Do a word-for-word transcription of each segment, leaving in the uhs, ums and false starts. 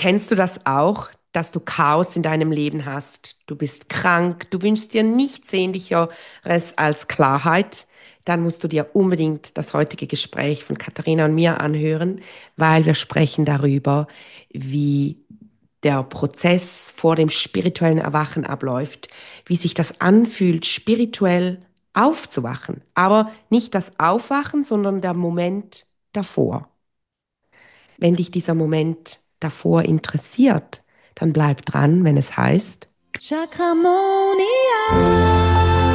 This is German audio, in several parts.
Kennst du das auch, dass du Chaos in deinem Leben hast? Du bist krank, du wünschst dir nichts Sehnlicheres als Klarheit. Dann musst du dir unbedingt das heutige Gespräch von Katharina und mir anhören, weil wir sprechen darüber, wie der Prozess vor dem spirituellen Erwachen abläuft, wie sich das anfühlt, spirituell aufzuwachen. Aber nicht das Aufwachen, sondern der Moment davor. Wenn dich dieser Moment davor interessiert, dann bleib dran, wenn es heißt. Chakramonia.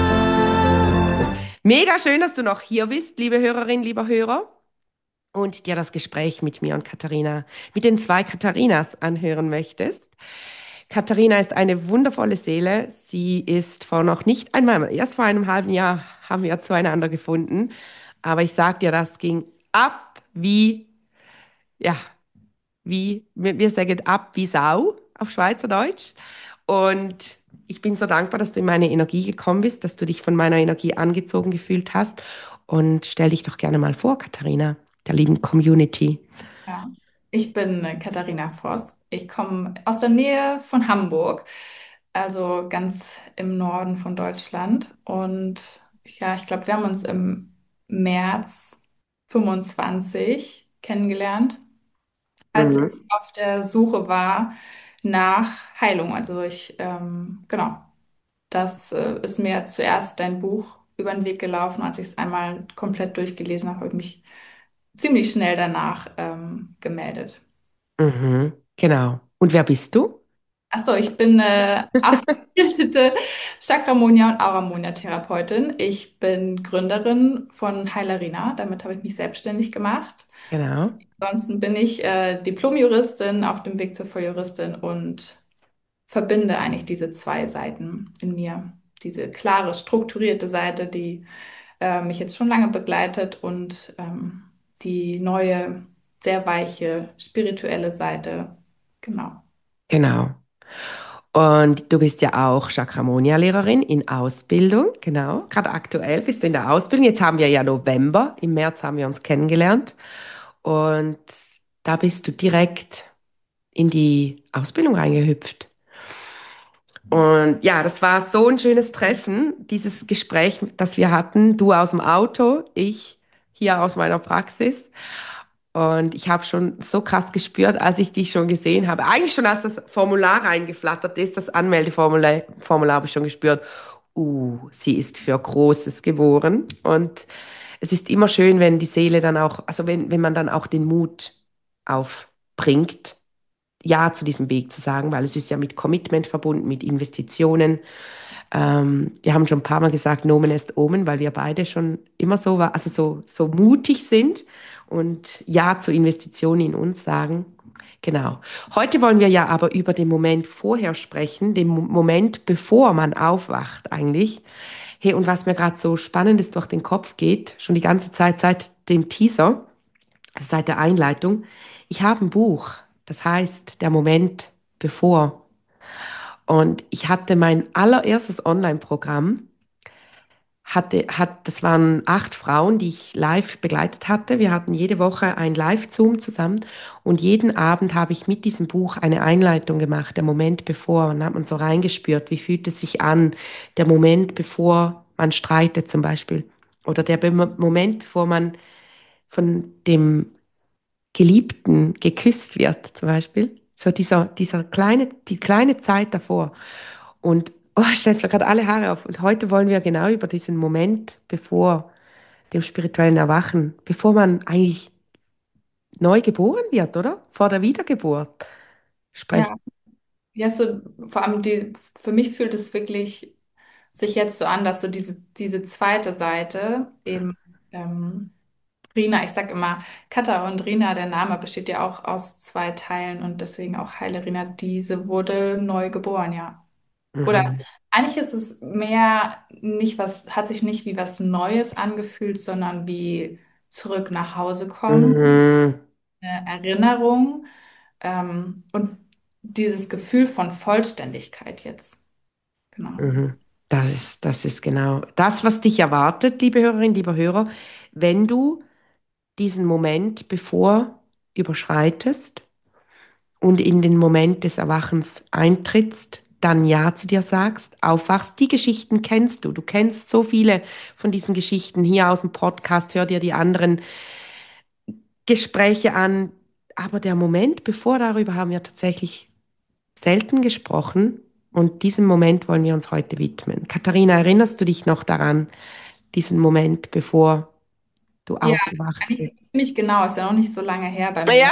Mega schön, dass du noch hier bist, liebe Hörerin, lieber Hörer, und dir das Gespräch mit mir und Katharina, mit den zwei Katharinas anhören möchtest. Katharina ist eine wundervolle Seele. Sie ist vor noch nicht einmal, erst vor einem halben Jahr haben wir zueinander gefunden. Aber ich sag dir, das ging ab wie, ja, wie, wir wir sagen ab wie Sau auf Schweizerdeutsch. Und ich bin so dankbar, dass du in meine Energie gekommen bist, dass du dich von meiner Energie angezogen gefühlt hast. Und stell dich doch gerne mal vor, Katharina, der lieben Community. Ja. Ich bin äh, Katharina Voss. Ich komme aus der Nähe von Hamburg, also ganz im Norden von Deutschland. Und ja, ich glaube, wir haben uns im März fünfundzwanzig kennengelernt, als ich Mhm. auf der Suche war nach Heilung. Also ich, ähm, genau, das äh, ist mir zuerst dein Buch über den Weg gelaufen. Als ich es einmal komplett durchgelesen habe, habe ich mich ziemlich schnell danach ähm, gemeldet. Mhm. Genau. Und wer bist du? Achso, ich bin äh, ausgebildete Chakramonia- und Auramonia-Therapeutin. Ich bin Gründerin von Heilerina. Damit habe ich mich selbstständig gemacht. Genau. Ansonsten bin ich äh, Diplom-Juristin auf dem Weg zur Volljuristin und verbinde eigentlich diese zwei Seiten in mir. Diese klare, strukturierte Seite, die äh, mich jetzt schon lange begleitet und ähm, die neue, sehr weiche, spirituelle Seite. Genau. Genau. Und du bist ja auch Chakramonia-Lehrerin in Ausbildung, genau. Gerade aktuell bist du in der Ausbildung. Jetzt haben wir ja November. Im März haben wir uns kennengelernt. Und da bist du direkt in die Ausbildung reingehüpft. Und ja, das war so ein schönes Treffen, dieses Gespräch, das wir hatten. Du aus dem Auto, ich hier aus meiner Praxis. Und ich habe schon so krass gespürt, als ich dich schon gesehen habe. Eigentlich schon, als das Formular reingeflattert ist, das Anmeldeformular, Formular habe ich schon gespürt. Uh, sie ist für Großes geboren. Und es ist immer schön, wenn die Seele dann auch, also wenn, wenn man dann auch den Mut aufbringt, Ja zu diesem Weg zu sagen, weil es ist ja mit Commitment verbunden, mit Investitionen. Ähm, wir haben schon ein paar Mal gesagt, Nomen est Omen, weil wir beide schon immer so war, also so, so mutig sind und Ja zur Investition in uns sagen. Genau. Heute wollen wir ja aber über den Moment vorher sprechen, den Mo- Moment, bevor man aufwacht eigentlich. Hey, und was mir gerade so Spannendes durch den Kopf geht, schon die ganze Zeit seit dem Teaser, also seit der Einleitung, ich habe ein Buch, das heißt Der Moment bevor. Und ich hatte mein allererstes Online-Programm, hatte, hat, das waren acht Frauen, die ich live begleitet hatte. Wir hatten jede Woche ein Live-Zoom zusammen und jeden Abend habe ich mit diesem Buch eine Einleitung gemacht, der Moment bevor. Und dann hat man so reingespürt, wie fühlt es sich an, der Moment bevor man streitet zum Beispiel. Oder der Be Moment, bevor man von dem Geliebten geküsst wird, zum Beispiel. So dieser, dieser kleine, die kleine Zeit davor. Und oh, stellt mir gerade alle Haare auf. Und heute wollen wir genau über diesen Moment bevor dem spirituellen Erwachen, bevor man eigentlich neu geboren wird, oder? Vor der Wiedergeburt sprechen. Ja. Ja, so, vor allem die, für mich fühlt es wirklich sich jetzt so an, dass so diese, diese zweite Seite eben, ähm, Rina, ich sag immer, Katha und Rina, der Name besteht ja auch aus zwei Teilen und deswegen auch Heile Rina, diese wurde neu geboren, ja. Oder Mhm. eigentlich ist es mehr nicht was, hat sich nicht wie was Neues angefühlt, sondern wie zurück nach Hause kommen, Mhm. eine Erinnerung, ähm, und dieses Gefühl von Vollständigkeit jetzt. Genau. Mhm. Das ist, das ist genau das, was dich erwartet, liebe Hörerin, lieber Hörer, wenn du diesen Moment bevor überschreitest. und in den Moment des Erwachens eintrittst, dann Ja zu dir sagst, aufwachst. Die Geschichten kennst du. Du kennst so viele von diesen Geschichten hier aus dem Podcast. Hör dir die anderen Gespräche an. Aber der Moment, bevor darüber haben wir tatsächlich selten gesprochen. Und diesem Moment wollen wir uns heute widmen. Katharina, erinnerst du dich noch daran, diesen Moment, bevor du Ja, aufgewacht bist? eigentlich ziemlich genau, ist ja noch nicht so lange her bei mir. Ja,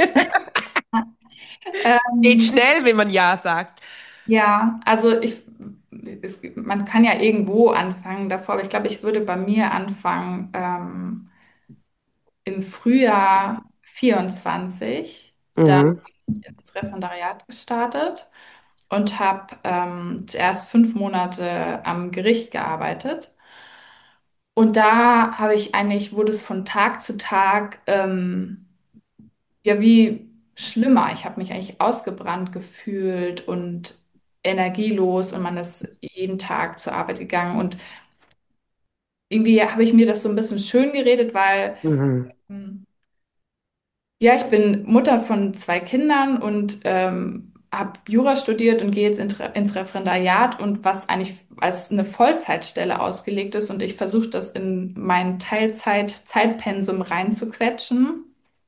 geht Ähm, schnell, wenn man Ja sagt. ja, also ich, es, man kann ja irgendwo anfangen davor, aber ich glaube, ich würde bei mir anfangen ähm, im Frühjahr vierundzwanzig. Da Mhm. bin ich ins Referendariat gestartet und habe ähm, zuerst fünf Monate am Gericht gearbeitet. Und da habe ich eigentlich, wurde es von Tag zu Tag ähm, ja wie schlimmer. Ich habe mich eigentlich ausgebrannt gefühlt und energielos und man ist jeden Tag zur Arbeit gegangen. Und irgendwie habe ich mir das so ein bisschen schön geredet, weil Mhm. ähm, ja, ich bin Mutter von zwei Kindern und ähm, habe Jura studiert und gehe jetzt in, ins Referendariat und was eigentlich als eine Vollzeitstelle ausgelegt ist und ich versuche das in mein Teilzeit-Zeitpensum reinzuquetschen.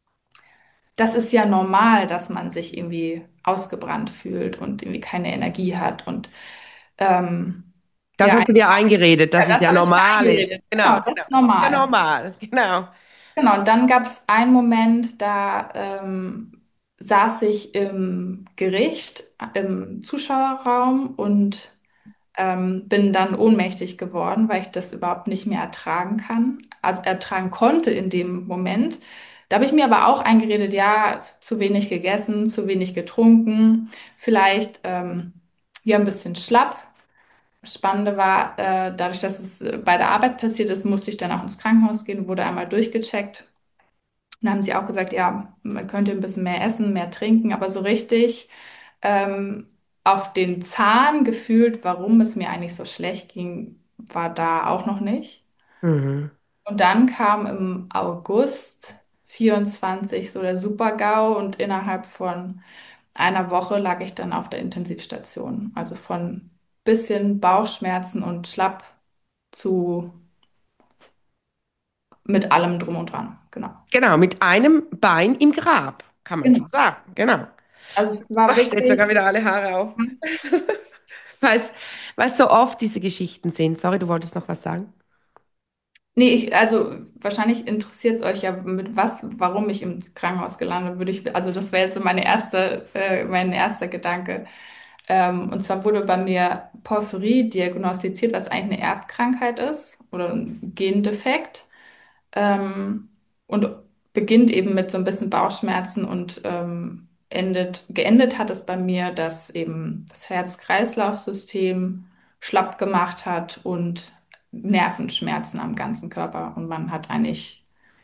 Das ist ja normal, dass man sich irgendwie ausgebrannt fühlt und irgendwie keine Energie hat und ähm, Das ja, hast du dir eingeredet, ja, dass es das ja habe ich mir normal ist. eingeredet. Genau, Genau, das genau. ist Das ist ja normal. normal. Genau. Genau, und dann gab es einen Moment, da ähm, saß ich im Gericht, im Zuschauerraum und ähm, bin dann ohnmächtig geworden, weil ich das überhaupt nicht mehr ertragen kann, also ertragen konnte in dem Moment. Da habe ich mir aber auch eingeredet, ja, zu wenig gegessen, zu wenig getrunken, vielleicht ähm, ja ein bisschen schlapp. Das Spannende war, äh, dadurch, dass es äh, bei der Arbeit passiert ist, musste ich dann auch ins Krankenhaus gehen, wurde einmal durchgecheckt. Und dann haben sie auch gesagt, ja, man könnte ein bisschen mehr essen, mehr trinken, aber so richtig ähm, auf den Zahn gefühlt, warum es mir eigentlich so schlecht ging, war da auch noch nicht. Mhm. Und dann kam im August vierundzwanzig so der Super-GAU und innerhalb von einer Woche lag ich dann auf der Intensivstation. Also von bisschen Bauchschmerzen und schlapp zu mit allem drum und dran. Genau. Genau, mit einem Bein im Grab, kann man schon Genau. sagen. Genau. Also es war Ach, stellt mir wirklich. gerade wieder alle Haare auf. Weil es so oft diese Geschichten sind. Sorry, du wolltest noch was sagen? Nee, ich, also wahrscheinlich interessiert es euch ja, mit was, warum ich im Krankenhaus gelandet würde ich, also das wäre jetzt so meine erste, äh, mein erster Gedanke. Ähm, und zwar wurde bei mir Porphyrie diagnostiziert, was eigentlich eine Erbkrankheit ist oder ein Gendefekt. Ähm, und beginnt eben mit so ein bisschen Bauchschmerzen und ähm, endet, geendet hat es bei mir, dass eben das Herz-Kreislauf-System schlapp gemacht hat und Nervenschmerzen am ganzen Körper. Und man hat eigentlich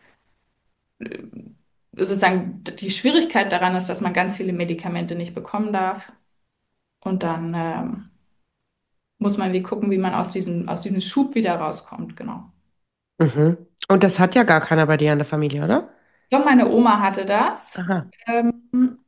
äh, sozusagen die Schwierigkeit daran ist, dass man ganz viele Medikamente nicht bekommen darf. Und dann ähm, muss man wie gucken, wie man aus diesem, aus diesem Schub wieder rauskommt, genau. Mhm. Und das hat ja gar keiner bei dir in der Familie, oder? Doch, meine Oma hatte das. Aha. Ähm,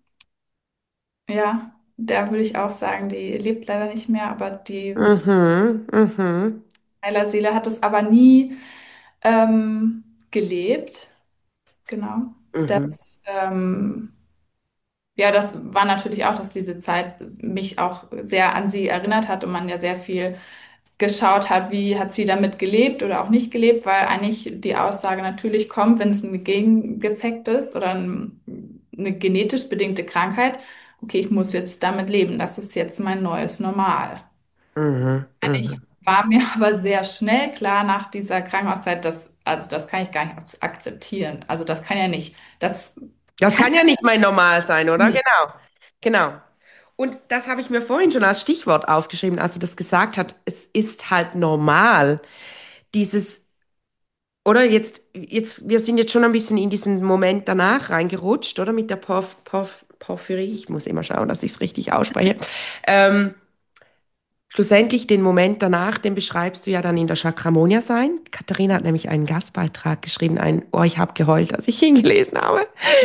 Ja, da würde ich auch sagen, die lebt leider nicht mehr, aber die Mhm. Mhm. Heilerseele hat es aber nie ähm, gelebt. Genau. Mhm. Das, ähm, ja, das war natürlich auch, dass diese Zeit mich auch sehr an sie erinnert hat und man ja sehr viel geschaut hat, wie hat sie damit gelebt oder auch nicht gelebt, weil eigentlich die Aussage natürlich kommt, wenn es ein Gendefekt ist oder ein, eine genetisch bedingte Krankheit, okay, ich muss jetzt damit leben, das ist jetzt mein neues Normal. Mhm. Ich Mhm. war mir aber sehr schnell klar nach dieser Krankenhauszeit, dass, also das kann ich gar nicht akzeptieren. Also das kann ja nicht, das Das kann kann ja nicht mein Normal sein, oder? nicht. Genau. Genau. Und das habe ich mir vorhin schon als Stichwort aufgeschrieben, als du das gesagt hast. Es ist halt normal, dieses, oder jetzt, jetzt, wir sind jetzt schon ein bisschen in diesen Moment danach reingerutscht, oder? Mit der Porph Porph Porphyrie. Ich muss immer schauen, dass ich es richtig ausspreche. Ähm, Schlussendlich den Moment danach, den beschreibst du ja dann in der Chakramonia sein. Katharina hat nämlich einen Gastbeitrag geschrieben, ein, oh, ich habe geheult, als ich ihn gelesen habe.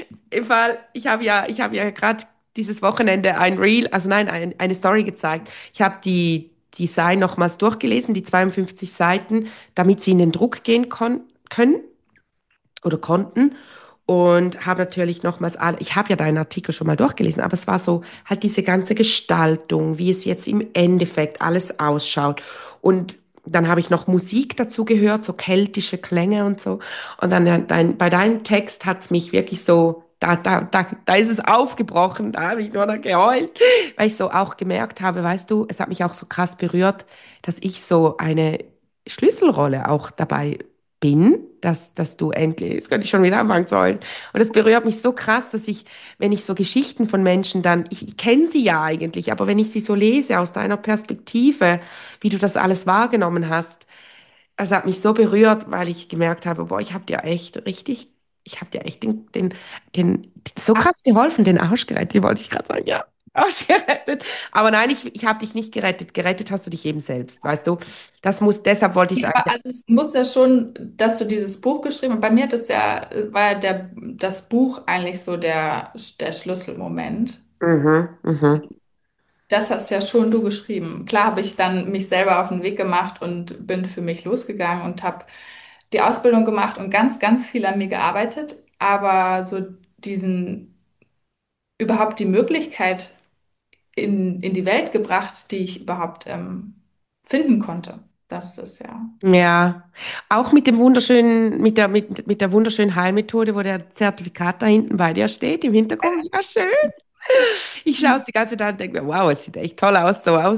Im Fall, ich habe ja, ich habe ja gerade dieses Wochenende ein Reel, also nein, ein, eine Story gezeigt. Ich habe die Design nochmals durchgelesen, die zweiundfünfzig Seiten, damit sie in den Druck gehen kon können oder konnten. Und habe natürlich nochmals alle, ich habe ja deinen Artikel schon mal durchgelesen, aber es war so halt diese ganze Gestaltung, wie es jetzt im Endeffekt alles ausschaut. Und dann habe ich noch Musik dazu gehört, so keltische Klänge und so. Und dann ja, dein, bei deinem Text hat es mich wirklich so, da, da, da, da ist es aufgebrochen, da habe ich nur noch geheult, weil ich so auch gemerkt habe, weißt du, es hat mich auch so krass berührt, dass ich so eine Schlüsselrolle auch dabei bin, dass, dass du endlich, jetzt könnte ich schon wieder anfangen sollen. Und das berührt mich so krass, dass ich, wenn ich so Geschichten von Menschen dann, ich kenne sie ja eigentlich, aber wenn ich sie so lese aus deiner Perspektive, wie du das alles wahrgenommen hast, es hat mich so berührt, weil ich gemerkt habe, boah, ich habe dir echt richtig, ich habe dir echt den, den, den, so krass geholfen, den Arsch gerettet, wollte ich gerade sagen, ja. Arsch gerettet. Aber nein, ich, ich habe dich nicht gerettet. Gerettet hast du dich eben selbst, weißt du? Das muss, deshalb wollte ich Ja, es aber eigentlich. also es muss ja schon, dass du dieses Buch geschrieben hast. Bei mir hat das ja, war ja der, das Buch eigentlich so der, der Schlüsselmoment. Mhm, mhm. Das hast ja schon du geschrieben. Klar habe ich dann mich selber auf den Weg gemacht und bin für mich losgegangen und habe die Ausbildung gemacht und ganz, ganz viel an mir gearbeitet. Aber so diesen, überhaupt die Möglichkeit in, in die Welt gebracht, die ich überhaupt ähm, finden konnte. Das ist ja. Ja, auch mit dem wunderschönen, mit der, mit, mit der wunderschönen Heilmethode, wo der Zertifikat da hinten bei dir steht, im Hintergrund. Ja, schön. Ich schaue es die ganze Zeit und denke mir, wow, es sieht echt toll aus, so aus.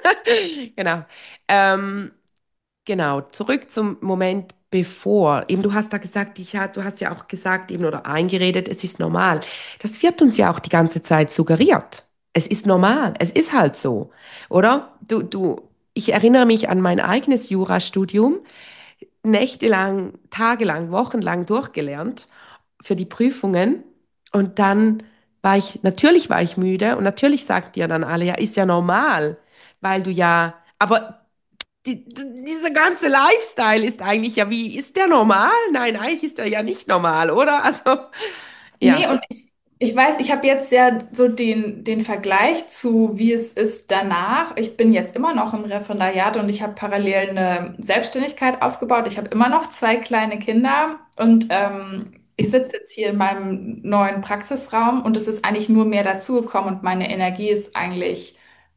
Genau. Ähm, genau, zurück zum Moment bevor. Eben, du hast da gesagt, ich, ha- du hast ja auch gesagt eben oder eingeredet, es ist normal. Das wird uns ja auch die ganze Zeit suggeriert. Es ist normal, es ist halt so, oder? Du, du, ich erinnere mich an mein eigenes Jurastudium, nächtelang, tagelang, wochenlang durchgelernt für die Prüfungen und dann war ich, natürlich war ich müde und natürlich sagt dir dann alle, ja, ist ja normal, weil du ja, aber die, die, dieser ganze Lifestyle ist eigentlich ja, wie, ist der normal? Nein, eigentlich ist er ja nicht normal, oder? Also, ja. Nee, und ich, ich weiß, ich habe jetzt ja so den, den Vergleich zu, wie es ist danach. Ich bin jetzt immer noch im Referendariat und ich habe parallel eine Selbstständigkeit aufgebaut. Ich habe immer noch zwei kleine Kinder und ähm, ich sitze jetzt hier in meinem neuen Praxisraum und es ist eigentlich nur mehr dazugekommen und meine Energie ist eigentlich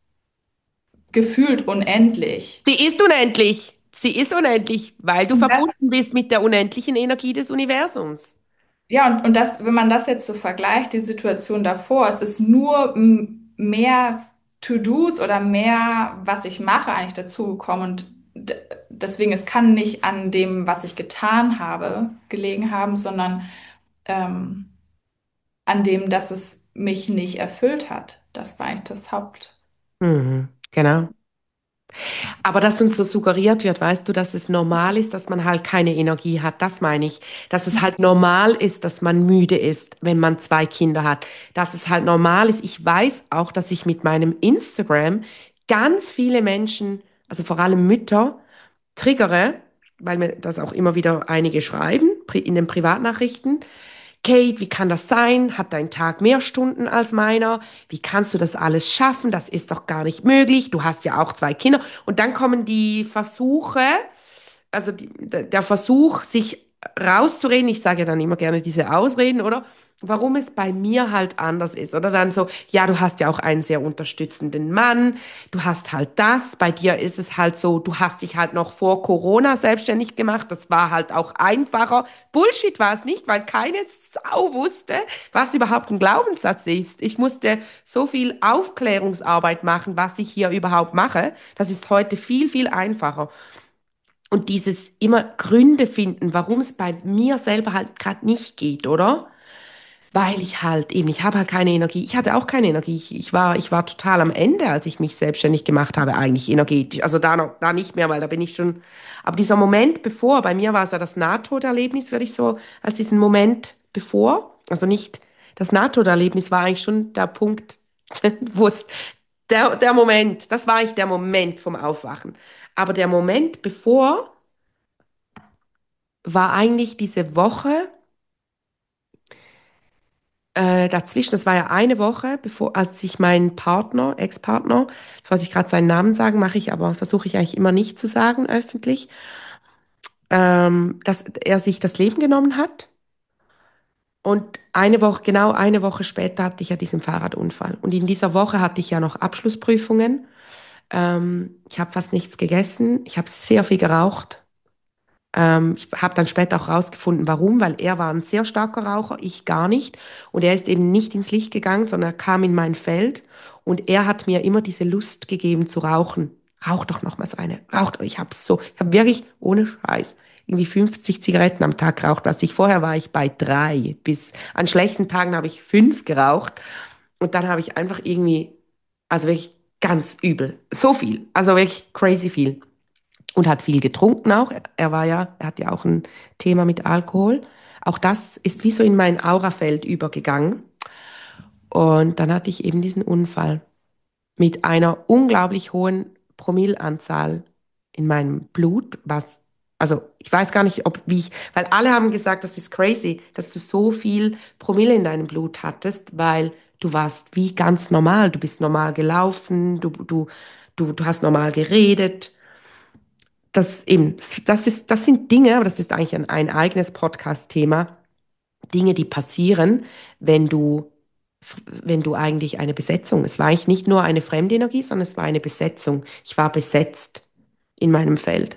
gefühlt unendlich. Sie ist unendlich. Sie ist unendlich, weil du Und das verbunden bist mit der unendlichen Energie des Universums. Ja, und, und das, wenn man das jetzt so vergleicht, die Situation davor, es ist nur m, mehr To-Dos oder mehr, was ich mache, eigentlich dazugekommen. Und d- deswegen, es kann nicht an dem, was ich getan habe, gelegen haben, sondern ähm, an dem, dass es mich nicht erfüllt hat. Das war eigentlich das Haupt. Mhm, genau. Aber dass uns so suggeriert wird, weißt du, dass es normal ist, dass man halt keine Energie hat, das meine ich. Dass es halt normal ist, dass man müde ist, wenn man zwei Kinder hat. Dass es halt normal ist. Ich weiß auch, dass ich mit meinem Instagram ganz viele Menschen, also vor allem Mütter, triggere, weil mir das auch immer wieder einige schreiben, pri- in den Privatnachrichten. Kate, wie kann das sein? Hat dein Tag mehr Stunden als meiner? Wie kannst du das alles schaffen? Das ist doch gar nicht möglich. Du hast ja auch zwei Kinder. Und dann kommen die Versuche, also die, der der Versuch, sich rauszureden, ich sage ja dann immer gerne diese Ausreden, oder? Warum es bei mir halt anders ist. Oder dann so, ja, du hast ja auch einen sehr unterstützenden Mann, du hast halt das, bei dir ist es halt so, du hast dich halt noch vor Corona selbstständig gemacht, das war halt auch einfacher. Bullshit war es nicht, weil keine Sau wusste, was überhaupt ein Glaubenssatz ist. Ich musste so viel Aufklärungsarbeit machen, was ich hier überhaupt mache. Das ist heute viel, viel einfacher. Und dieses immer Gründe finden, warum es bei mir selber halt gerade nicht geht, oder? Weil ich halt eben, ich habe halt keine Energie. Ich hatte auch keine Energie. Ich, ich war, ich war total am Ende, als ich mich selbstständig gemacht habe, eigentlich energetisch. Also da noch, da nicht mehr, weil da bin ich schon. Aber dieser Moment bevor, bei mir war es ja das Nahtoderlebnis, würde ich so als diesen Moment bevor, also nicht das Nahtoderlebnis war eigentlich schon der Punkt, wo es, der, der Moment, das war eigentlich der Moment vom Aufwachen. Aber der Moment bevor war eigentlich diese Woche, Äh, dazwischen, das war ja eine Woche, bevor, als ich meinen Partner, Ex-Partner, jetzt wollte ich gerade seinen Namen sagen, mache ich aber, versuche ich eigentlich immer nicht zu sagen öffentlich, ähm, dass er sich das Leben genommen hat. Und eine Woche, genau eine Woche später hatte ich ja diesen Fahrradunfall. Und in dieser Woche hatte ich ja noch Abschlussprüfungen. Ähm, ich habe fast nichts gegessen. Ich habe sehr viel geraucht. Ähm, ich habe dann später auch rausgefunden, warum, weil er war ein sehr starker Raucher, ich gar nicht. Und er ist eben nicht ins Licht gegangen, sondern er kam in mein Feld und er hat mir immer diese Lust gegeben zu rauchen. Rauch doch noch mal so eine, rauch doch. Ich habe so, ich habe wirklich ohne Scheiß irgendwie fünfzig Zigaretten am Tag geraucht, was ich vorher war ich bei drei. Bis an schlechten Tagen habe ich fünf geraucht und dann habe ich einfach irgendwie, also wirklich ganz übel, so viel, also wirklich crazy viel und hat viel getrunken auch. Er war ja, er hat ja auch ein Thema mit Alkohol. Auch das ist wie so in mein Aurafeld übergegangen. Und dann hatte ich eben diesen Unfall mit einer unglaublich hohen Promillanzahl in meinem Blut, was, also ich weiß gar nicht, ob wie ich, weil alle haben gesagt, das ist crazy, dass du so viel Promille in deinem Blut hattest, weil du warst wie ganz normal, du bist normal gelaufen, du, du, du, du hast normal geredet. Das eben, das ist, das sind Dinge, aber das ist eigentlich ein, ein eigenes Podcast-Thema, Dinge, die passieren, wenn du, wenn du eigentlich eine Besetzung, es war eigentlich nicht nur eine Fremdenergie, sondern es war eine Besetzung. Ich war besetzt in meinem Feld.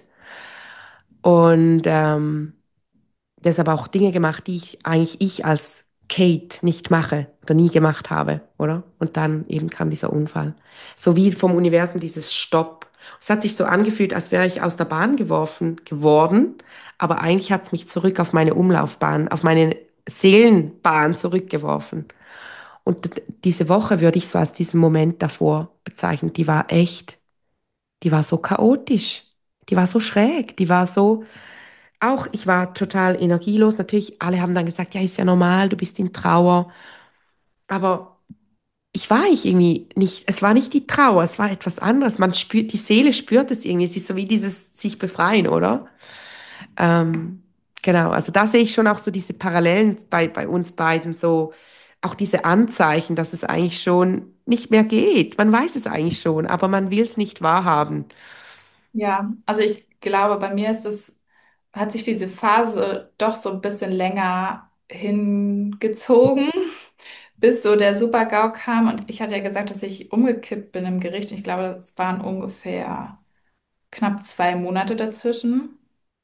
Und ähm, deshalb auch Dinge gemacht, die ich eigentlich ich als Kate nicht mache oder nie gemacht habe, oder? Und dann eben kam dieser Unfall. So wie vom Universum dieses Stopp. Es hat sich so angefühlt, als wäre ich aus der Bahn geworfen geworden, aber eigentlich hat es mich zurück auf meine Umlaufbahn, auf meine Seelenbahn zurückgeworfen. Und d- diese Woche würde ich so als diesen Moment davor bezeichnen. Die war echt, die war so chaotisch. Die war so schräg. Die war so, auch ich war total energielos. Natürlich, alle haben dann gesagt, ja, ist ja normal, du bist in Trauer. Aber ich war ich irgendwie nicht, es war nicht die Trauer, es war etwas anderes. Man spürt, die Seele spürt es irgendwie. Es ist so wie dieses sich befreien, oder? Ähm, genau, also da sehe ich schon auch so diese Parallelen bei, bei uns beiden, so auch diese Anzeichen, dass es eigentlich schon nicht mehr geht. Man weiß es eigentlich schon, aber man will es nicht wahrhaben. Ja, also ich glaube, bei mir ist es, hat sich diese Phase doch so ein bisschen länger hingezogen, bis so der Super-GAU kam. Und ich hatte ja gesagt, dass ich umgekippt bin im Gericht. Ich glaube, das waren ungefähr knapp zwei Monate dazwischen.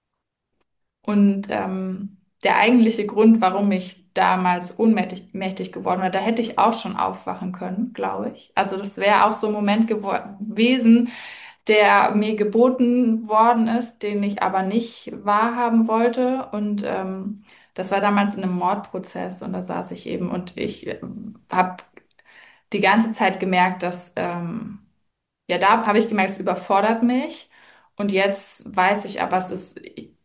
Und ähm, der eigentliche Grund, warum ich damals ohnmächtig mächtig geworden war, da hätte ich auch schon aufwachen können, glaube ich. Also das wäre auch so ein Moment gewo- gewesen, der mir geboten worden ist, den ich aber nicht wahrhaben wollte. Und ähm, das war damals in einem Mordprozess und da saß ich eben und ich äh, habe die ganze Zeit gemerkt, dass, ähm, ja, da habe ich gemerkt, es überfordert mich. Und jetzt weiß ich aber, es ist,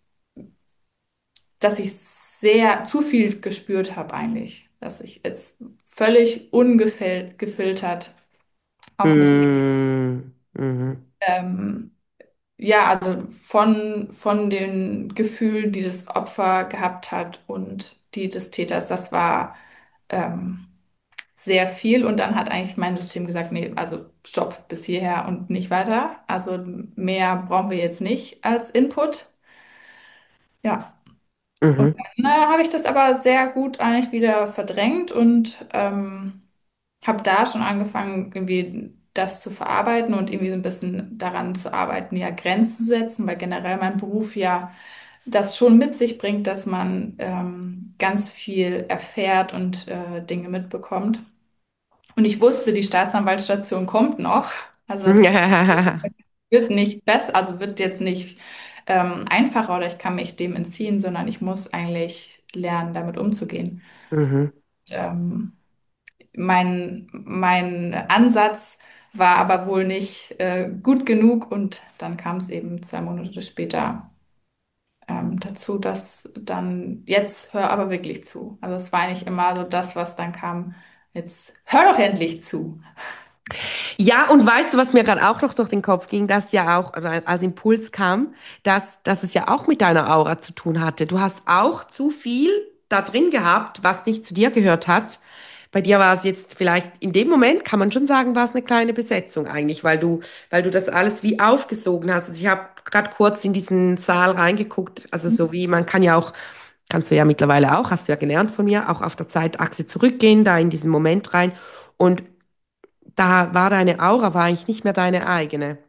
dass ich sehr zu viel gespürt habe eigentlich, dass ich jetzt völlig ungefiltert auf mich. Mm, mhm, Ähm, Ja, also von, von den Gefühlen, die das Opfer gehabt hat und die des Täters, das war ähm, sehr viel. Und dann hat eigentlich mein System gesagt, nee, also stopp bis hierher und nicht weiter. Also mehr brauchen wir jetzt nicht als Input. Ja, und mhm, dann äh, habe ich das aber sehr gut eigentlich wieder verdrängt und ähm, habe da schon angefangen, irgendwie das zu verarbeiten und irgendwie so ein bisschen daran zu arbeiten, ja, Grenzen zu setzen, weil generell mein Beruf ja das schon mit sich bringt, dass man ähm, ganz viel erfährt und äh, Dinge mitbekommt. Und ich wusste, die Staatsanwaltsstation kommt noch. Also das wird nicht besser, also wird jetzt nicht ähm, einfacher oder ich kann mich dem entziehen, sondern ich muss eigentlich lernen, damit umzugehen. mhm. Ähm, mein, mein Ansatz war aber wohl nicht äh, gut genug und dann kam es eben zwei Monate später ähm, dazu, dass dann, jetzt hör aber wirklich zu. Also es war eigentlich immer so das, was dann kam, jetzt hör doch endlich zu. Ja, und weißt du, was mir gerade auch noch durch den Kopf ging, dass ja auch, oder als Impuls kam, dass, dass es ja auch mit deiner Aura zu tun hatte. Du hast auch zu viel da drin gehabt, was nicht zu dir gehört hat. bei dir war es jetzt vielleicht in dem Moment, kann man schon sagen, war es eine kleine Besetzung eigentlich, weil du, weil du das alles wie aufgesogen hast. Also ich habe gerade kurz in diesen Saal reingeguckt, also so wie man kann ja auch, kannst du ja mittlerweile auch, hast du ja gelernt von mir, auch auf der Zeitachse zurückgehen, da in diesen Moment rein. Und da war deine Aura, war eigentlich nicht mehr deine eigene.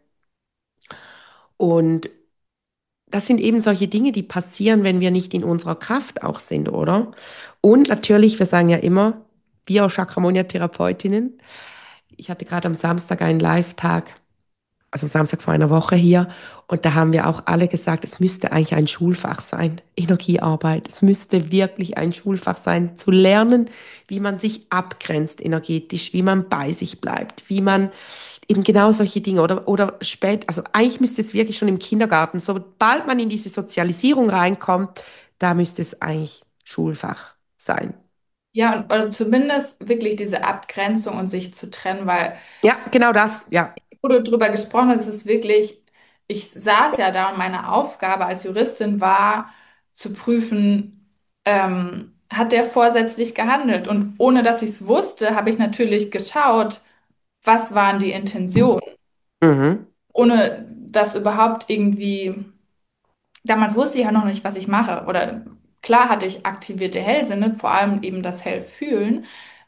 Und das sind eben solche Dinge, die passieren, wenn wir nicht in unserer Kraft auch sind, oder? Und natürlich, wir sagen ja immer, wir als Chakramonia-Therapeutinnen, ich hatte gerade am Samstag einen Live-Tag, also Samstag vor einer Woche hier, und da haben wir auch alle gesagt, es müsste eigentlich ein Schulfach sein, Energiearbeit. Es müsste wirklich ein Schulfach sein, zu lernen, wie man sich abgrenzt energetisch, wie man bei sich bleibt, wie man eben genau solche Dinge oder, oder spät, also eigentlich müsste es wirklich schon im Kindergarten, sobald man in diese Sozialisierung reinkommt, da müsste es eigentlich Schulfach sein. Ja, und oder zumindest wirklich diese Abgrenzung und sich zu trennen, weil Ja, genau das, ja. wo du drüber gesprochen hast, ist es wirklich, ich saß ja da und meine Aufgabe als Juristin war zu prüfen, ähm, hat der vorsätzlich gehandelt? Und ohne dass ich es wusste, habe ich natürlich geschaut, was waren die Intentionen, Mhm. ohne das überhaupt irgendwie, damals wusste ich ja noch nicht, was ich mache. Oder klar hatte ich aktivierte Hellsinne, vor allem eben das Hellfühlen.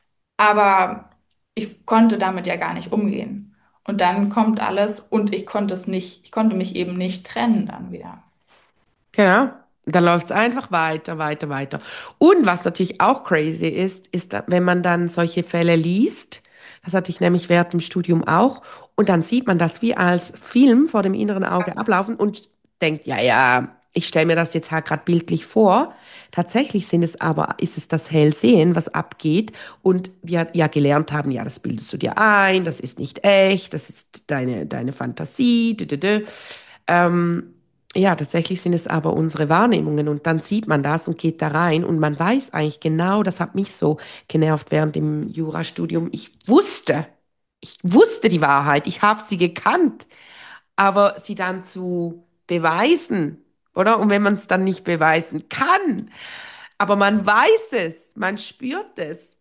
Aber ich konnte damit ja gar nicht umgehen. Und dann kommt alles und ich konnte es nicht, ich konnte mich eben nicht trennen dann wieder. Genau. Dann läuft es einfach weiter, weiter, weiter. Und was natürlich auch crazy ist, ist, da- wenn man dann solche Fälle liest, das hatte ich nämlich während dem Studium auch, und dann sieht man das wie als Film vor dem inneren Auge ablaufen und denkt, ja, ja, ich stelle mir das jetzt halt gerade bildlich vor. Tatsächlich sind es aber, ist es das Hellsehen, was abgeht, und wir ja gelernt haben, ja, das bildest du dir ein, das ist nicht echt, das ist deine, deine Fantasie, dü, dü, dü. Ähm, ja, tatsächlich sind es aber unsere Wahrnehmungen, und dann sieht man das und geht da rein und man weiß eigentlich genau, das hat mich so genervt während dem Jurastudium. Ich wusste, ich wusste die Wahrheit, ich habe sie gekannt, aber sie dann zu beweisen, oder? Und wenn man es dann nicht beweisen kann, aber man weiß es, man spürt es.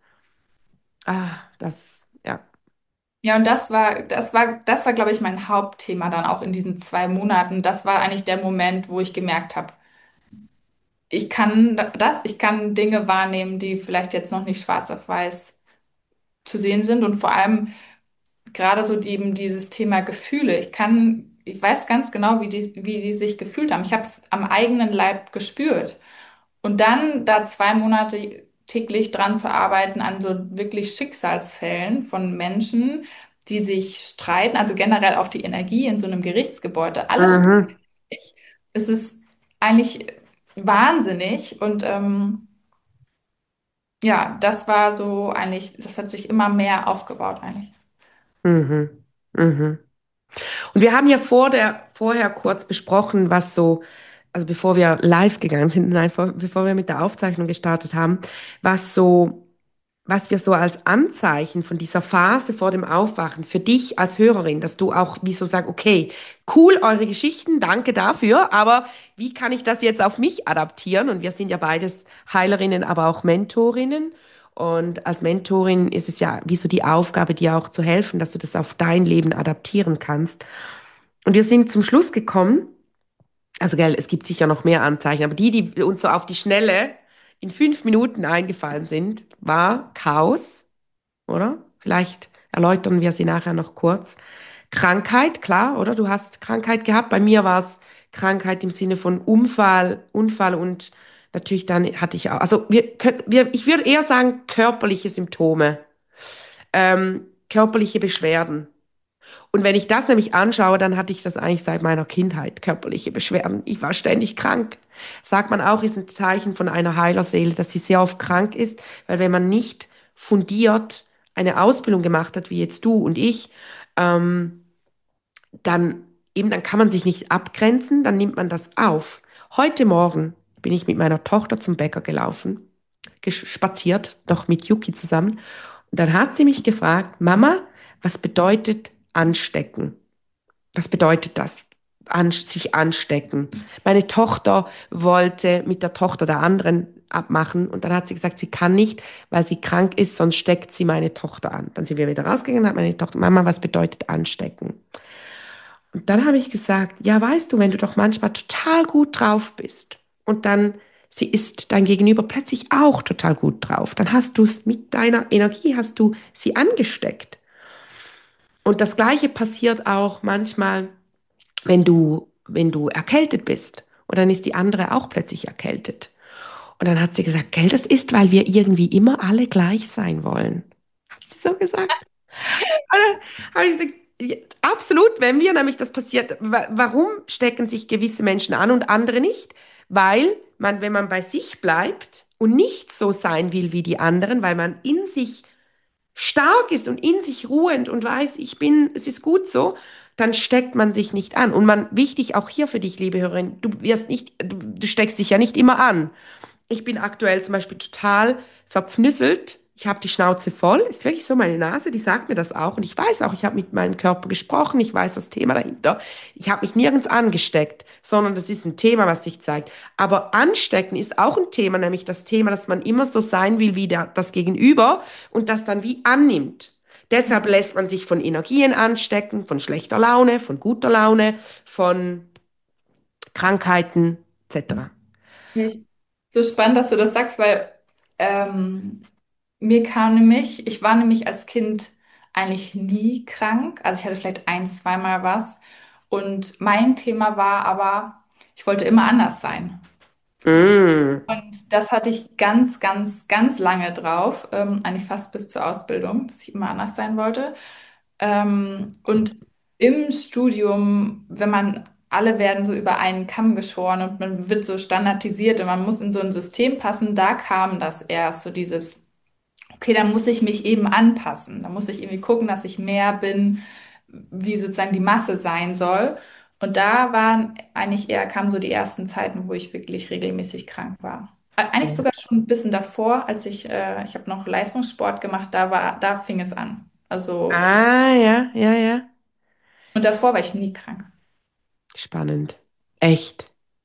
Ah, das, ja. Ja, und das war, das war, das war, glaube ich, mein Hauptthema dann auch in diesen zwei Monaten. Das war eigentlich der Moment, wo ich gemerkt habe, ich kann das, ich kann Dinge wahrnehmen, die vielleicht jetzt noch nicht schwarz auf weiß zu sehen sind und vor allem gerade so eben dieses Thema Gefühle. Ich kann, ich weiß ganz genau, wie die, wie die sich gefühlt haben. Ich habe es am eigenen Leib gespürt. Und dann da zwei Monate täglich dran zu arbeiten an so wirklich Schicksalsfällen von Menschen, die sich streiten, also generell auch die Energie in so einem Gerichtsgebäude, alles Mhm. ständig. Es ist eigentlich wahnsinnig und ähm, ja, das war so eigentlich, das hat sich immer mehr aufgebaut eigentlich. Mhm. Mhm. Und wir haben ja vor der, vorher kurz besprochen, was so, also bevor wir live gegangen sind, nein, vor, bevor wir mit der Aufzeichnung gestartet haben, was so, was wir so als Anzeichen von dieser Phase vor dem Aufwachen für dich als Hörerin, dass du auch wie so sagst, okay, cool, eure Geschichten, danke dafür, aber wie kann ich das jetzt auf mich adaptieren? Und wir sind ja beides Heilerinnen, aber auch Mentorinnen. Und als Mentorin ist es ja wie so die Aufgabe, dir auch zu helfen, dass du das auf dein Leben adaptieren kannst. Und wir sind zum Schluss gekommen, also gell, es gibt sicher noch mehr Anzeichen, aber die, die uns so auf die Schnelle in fünf Minuten eingefallen sind, war Chaos, oder? Vielleicht erläutern wir sie nachher noch kurz. Krankheit, klar, oder? Du hast Krankheit gehabt. Bei mir war es Krankheit im Sinne von Unfall, Unfall, und natürlich dann hatte ich auch, also wir, können- wir, ich würde eher sagen körperliche Symptome, ähm, körperliche Beschwerden. Und wenn ich das nämlich anschaue, dann hatte ich das eigentlich seit meiner Kindheit, körperliche Beschwerden. Ich war ständig krank. Sagt man auch, ist ein Zeichen von einer Heilerseele, dass sie sehr oft krank ist, weil wenn man nicht fundiert eine Ausbildung gemacht hat, wie jetzt du und ich, ähm, dann eben, dann kann man sich nicht abgrenzen, dann nimmt man das auf. Heute Morgen bin ich mit meiner Tochter zum Bäcker gelaufen, gesch- spaziert, noch mit Yuki zusammen. Und dann hat sie mich gefragt, Mama, was bedeutet anstecken? Was bedeutet das? An, sich anstecken. Meine Tochter wollte mit der Tochter der anderen abmachen. Und dann hat sie gesagt, sie kann nicht, weil sie krank ist, sonst steckt sie meine Tochter an. Dann sind wir wieder rausgegangen und hat meine Tochter, Mama, was bedeutet anstecken? Und dann habe ich gesagt, ja, weißt du, wenn du doch manchmal total gut drauf bist und dann sie ist dein Gegenüber plötzlich auch total gut drauf, dann hast du es mit deiner Energie, hast du sie angesteckt. Und das Gleiche passiert auch manchmal, wenn du, wenn du erkältet bist. Und dann ist die andere auch plötzlich erkältet. Und dann hat sie gesagt, gell, das ist, weil wir irgendwie immer alle gleich sein wollen. Hat sie so gesagt? Und dann habe ich gesagt, ja, absolut, wenn wir nämlich das passiert, wa- warum stecken sich gewisse Menschen an und andere nicht? Weil man, wenn man bei sich bleibt und nicht so sein will wie die anderen, weil man in sich stark ist und in sich ruhend und weiß, ich bin, es ist gut so, dann steckt man sich nicht an. Und man, wichtig auch hier für dich, liebe Hörerin, du wirst nicht, du, du steckst dich ja nicht immer an. Ich bin aktuell zum Beispiel total verpfnüsselt. Ich habe die Schnauze voll. Ist wirklich so, meine Nase, die sagt mir das auch. Und ich weiß auch, ich habe mit meinem Körper gesprochen. Ich weiß das Thema dahinter. Ich habe mich nirgends angesteckt, sondern das ist ein Thema, was sich zeigt. Aber anstecken ist auch ein Thema, nämlich das Thema, dass man immer so sein will wie der, das Gegenüber und das dann wie annimmt. Deshalb lässt man sich von Energien anstecken, von schlechter Laune, von guter Laune, von Krankheiten et cetera. Okay. So spannend, dass du das sagst, weil ähm, mir kam nämlich, ich war nämlich als Kind eigentlich nie krank. Also ich hatte vielleicht ein, zweimal was. Und mein Thema war aber, ich wollte immer anders sein. Mm. Und das hatte ich ganz, ganz, ganz lange drauf, ähm, eigentlich fast bis zur Ausbildung, dass ich immer anders sein wollte. Ähm, und im Studium, wenn man, alle werden so über einen Kamm geschoren und man wird so standardisiert und man muss in so ein System passen, da kam das erst, so dieses, okay, da muss ich mich eben anpassen. Da muss ich irgendwie gucken, dass ich mehr bin, wie sozusagen die Masse sein soll. Und da waren eigentlich eher, kamen so die ersten Zeiten, wo ich wirklich regelmäßig krank war. Äh, Eigentlich sogar schon ein bisschen davor, als ich, äh, ich habe noch Leistungssport gemacht, da war, da fing es an. Also, Ah, ja, ja, ja. und davor war ich nie krank. Spannend. Echt.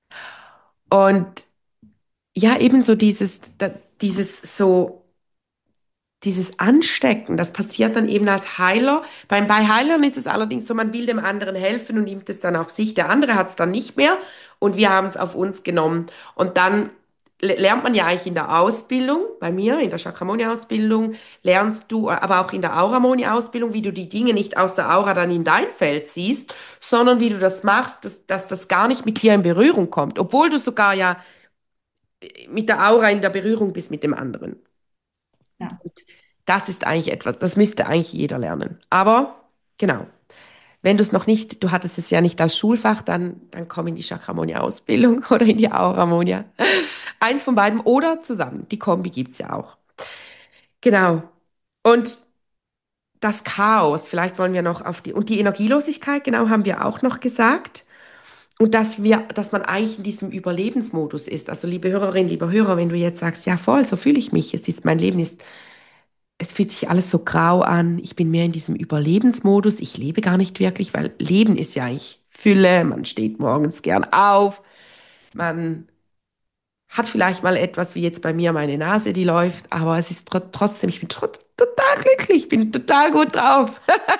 Und ja, ebenso dieses, da, dieses so, dieses Anstecken, das passiert dann eben als Heiler. Beim, bei Heilern ist es allerdings so, man will dem anderen helfen und nimmt es dann auf sich. Der andere hat es dann nicht mehr und wir haben es auf uns genommen. Und dann le- lernt man ja eigentlich in der Ausbildung, bei mir in der Chakramonia-Ausbildung, lernst du, aber auch in der Auramoni-Ausbildung, wie du die Dinge nicht aus der Aura dann in dein Feld ziehst, sondern wie du das machst, dass, dass das gar nicht mit dir in Berührung kommt, obwohl du sogar ja mit der Aura in der Berührung bist mit dem anderen. Ja. Und das ist eigentlich etwas, das müsste eigentlich jeder lernen. Aber genau, wenn du es noch nicht, du hattest es ja nicht als Schulfach, dann, dann komm in die Chakramonia-Ausbildung oder in die Auramonia. Eins von beiden oder zusammen. Die Kombi gibt es ja auch. Genau. Und das Chaos, vielleicht wollen wir noch auf die, und die Energielosigkeit, genau, haben wir auch noch gesagt. Und dass wir, dass man eigentlich in diesem Überlebensmodus ist. Also liebe Hörerin, lieber Hörer, wenn du jetzt sagst, ja voll, so fühle ich mich, es ist, mein Leben ist, es fühlt sich alles so grau an, ich bin mehr in diesem Überlebensmodus, ich lebe gar nicht wirklich, weil Leben ist ja eigentlich Fülle, man steht morgens gern auf, man hat vielleicht mal etwas, wie jetzt bei mir meine Nase, die läuft, aber es ist tro trotzdem, ich bin tro total glücklich, ich bin total gut drauf.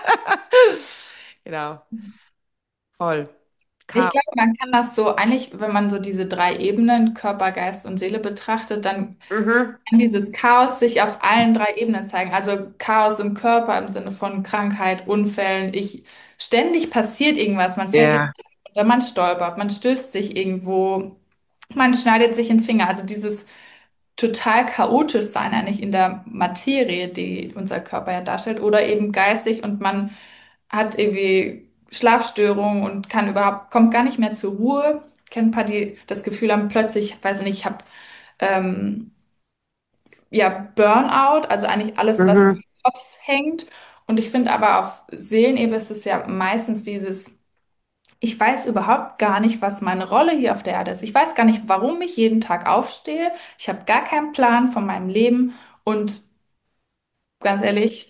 Genau, voll. Ich Chaos. glaube, man kann das so eigentlich, wenn man so diese drei Ebenen, Körper, Geist und Seele betrachtet, dann Mhm. kann dieses Chaos sich auf allen drei Ebenen zeigen. Also Chaos im Körper im Sinne von Krankheit, Unfällen. Ich, ständig passiert irgendwas. Man fällt Ja. oder man stolpert, man stößt sich irgendwo, man schneidet sich den Finger. Also dieses total chaotisch sein eigentlich in der Materie, die unser Körper ja darstellt, oder eben geistig und man hat irgendwie Schlafstörungen und kann überhaupt, kommt gar nicht mehr zur Ruhe. Ich kenne ein paar, die das Gefühl haben, plötzlich, weiß ich nicht, ich habe ähm, ja Burnout, also eigentlich alles, was im Mhm. Kopf hängt. Und ich finde aber auf Seelenebene ist es ja meistens dieses, ich weiß überhaupt gar nicht, was meine Rolle hier auf der Erde ist. Ich weiß gar nicht, warum ich jeden Tag aufstehe. Ich habe gar keinen Plan von meinem Leben und ganz ehrlich,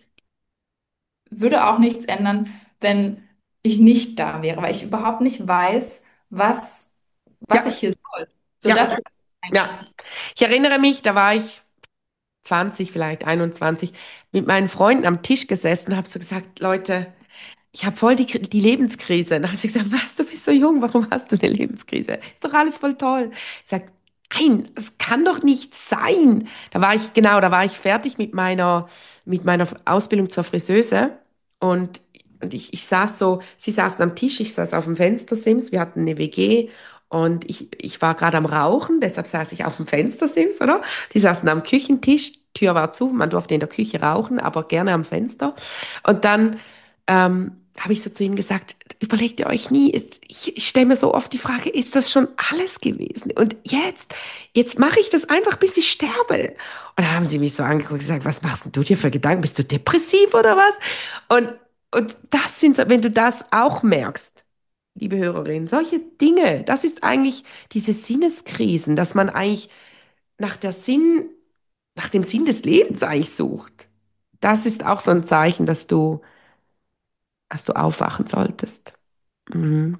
würde auch nichts ändern, wenn ich nicht da wäre, weil ich überhaupt nicht weiß, was, was Ja, ich hier soll. So ja, das ist Ja, eigentlich. ich erinnere mich, da war ich zwanzig, vielleicht einundzwanzig, mit meinen Freunden am Tisch gesessen, habe so gesagt, Leute, ich habe voll die, Kri- die Lebenskrise. Und dann hat sie gesagt, was, du bist so jung, warum hast du eine Lebenskrise? Ist doch alles voll toll. Ich sage, nein, das kann doch nicht sein. Da war ich, genau, da war ich fertig mit meiner, mit meiner Ausbildung zur Friseuse und, und ich, ich saß so, sie saßen am Tisch, ich saß auf dem Fenstersims, wir hatten eine W G und ich, ich war gerade am Rauchen, deshalb saß ich auf dem Fenstersims, oder? Die saßen am Küchentisch, Tür war zu, man durfte in der Küche rauchen, aber gerne am Fenster. Und dann ähm, habe ich so zu ihnen gesagt, überlegt ihr euch nie, ist, ich, ich stelle mir so oft die Frage, ist das schon alles gewesen? Und jetzt, jetzt mache ich das einfach, bis ich sterbe. Und dann haben sie mich so angeguckt und gesagt, was machst denn du dir für Gedanken? Bist du depressiv oder was? Und, und das sind so, wenn du das auch merkst, liebe Hörerin, solche Dinge, das ist eigentlich diese Sinneskrisen, dass man eigentlich nach der Sinn, nach dem Sinn des Lebens eigentlich sucht. Das ist auch so ein Zeichen, dass du dass du aufwachen solltest. Mhm.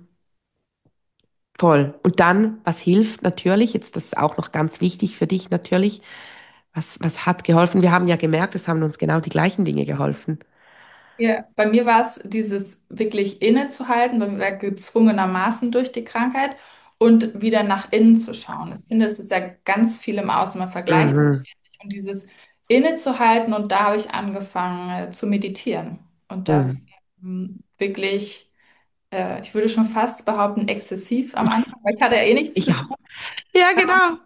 Voll. Und dann, was hilft natürlich, jetzt das ist auch noch ganz wichtig für dich natürlich, was, was hat geholfen? Wir haben ja gemerkt, es haben uns genau die gleichen Dinge geholfen. Ja, bei mir war es dieses wirklich innezuhalten, weil wir gezwungenermaßen durch die Krankheit und wieder nach innen zu schauen. Ich finde, es ist ja ganz viel im Außen, man vergleicht sich Mhm. ständig. Und dieses innezuhalten und da habe ich angefangen äh, zu meditieren. Und das Mhm. ähm, wirklich, äh, ich würde schon fast behaupten, exzessiv am Anfang, weil ich hatte ja eh nichts zu Ja, tun. ja, genau.